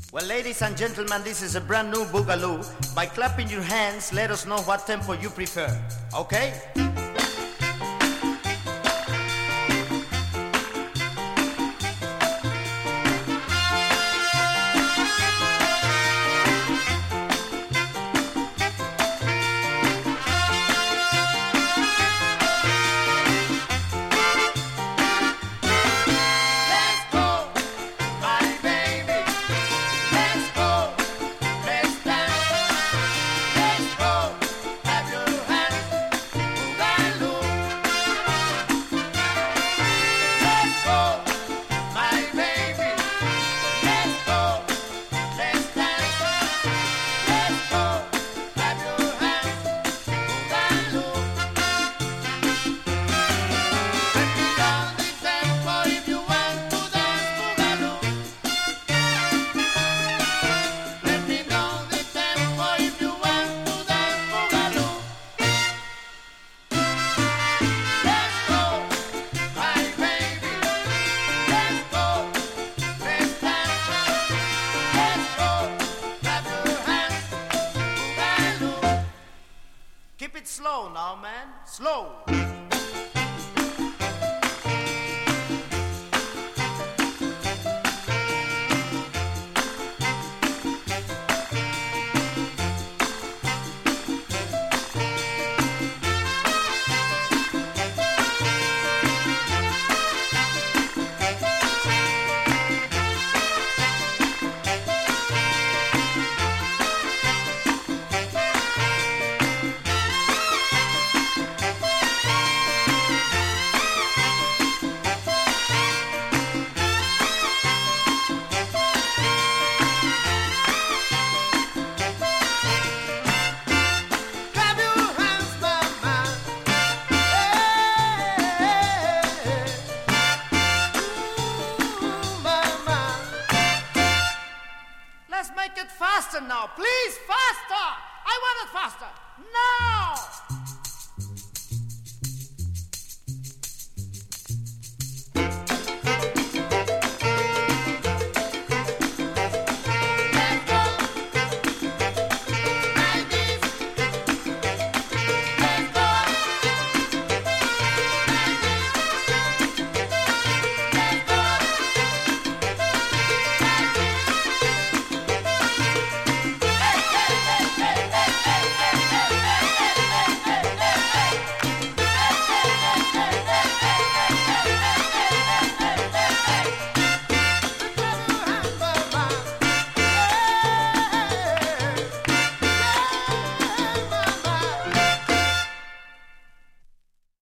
Well, ladies and gentlemen, this is a brand new Boogaloo. By clapping your hands, let us know what tempo you prefer, okay? Slow now, man. Slow. Let's make it faster now, please, faster! I want it faster, now!